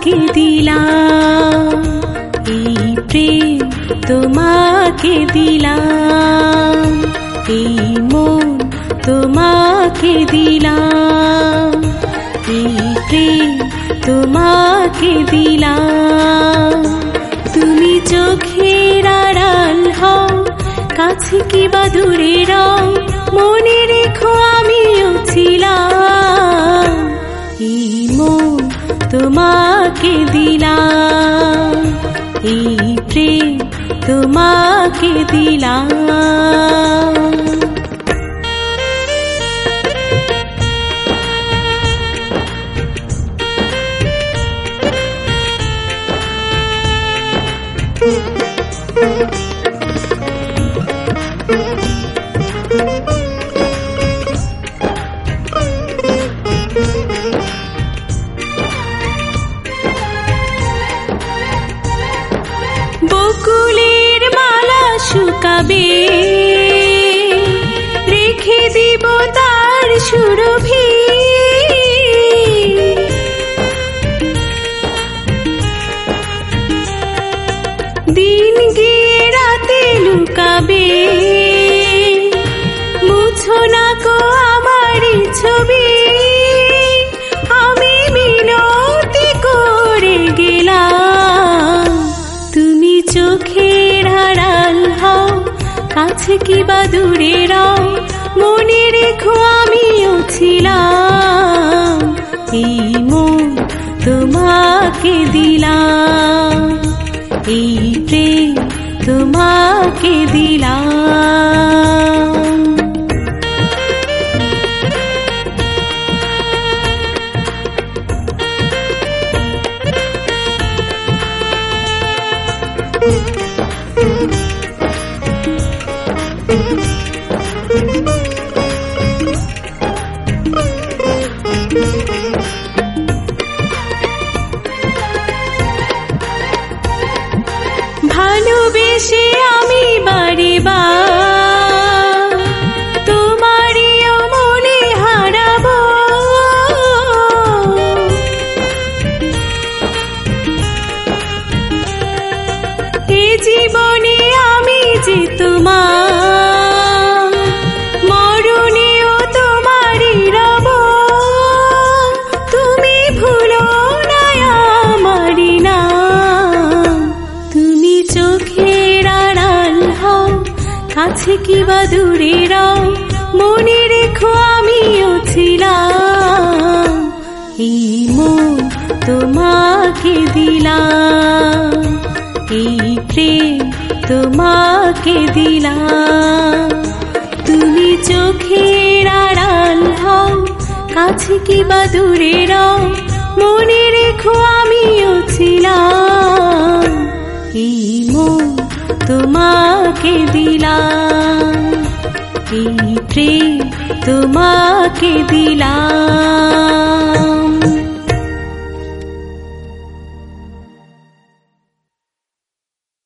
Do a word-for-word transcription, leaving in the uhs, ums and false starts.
তোমাকে দিলাম, এই প্রেম তোমাকে দিলাম, এই মন তোমাকে দিলাম, এই প্রেম তোমাকে দিলাম। তুমি চোখের আড়াল হও, কাছে কি বা দূরে রও, মনে রেখো আমিও ছিলাম। এই মন তোমাকে দিলাম, এই প্রেম তোমাকে দিলাম। বকুলের মালা শুকাবে, রেখে দিব তার সুরভি, দিন গিয়ে রাতে লুকাবে, মুছো না কো আমারই ছবি। আমি মিনতি করে গেলাম, তুমি চোখের আড়াল হও, কাছে কি বা দূরে রও, মনে রেখো আমিও ছিলাম। এই মন তোমাকে দিলাম, এই প্রেম তোমাকে দিলাম। ভালোবেসে আমি বারে বার তোমারিও মনে হারাবো, এ জীবনে আমি যে তোমার, মরণেও তোমারই রব। তুমি ভুলো না আমারি নাম, তুমি চোখের আড়াল হও, কাছে কি বা দূরে রও, মনে রেখো আমিও ছিলাম। এই মন তোমাকে দিলাম, এই প্রেম তোমাকে দিলাম। তুমি চোখের আড়াল হও, কাছে কি বা দূরে রও, মনে রেখো আমিও ছিলাম। এই মন তোমাকে দিলাম, এই প্রেম তোমাকে দিলাম।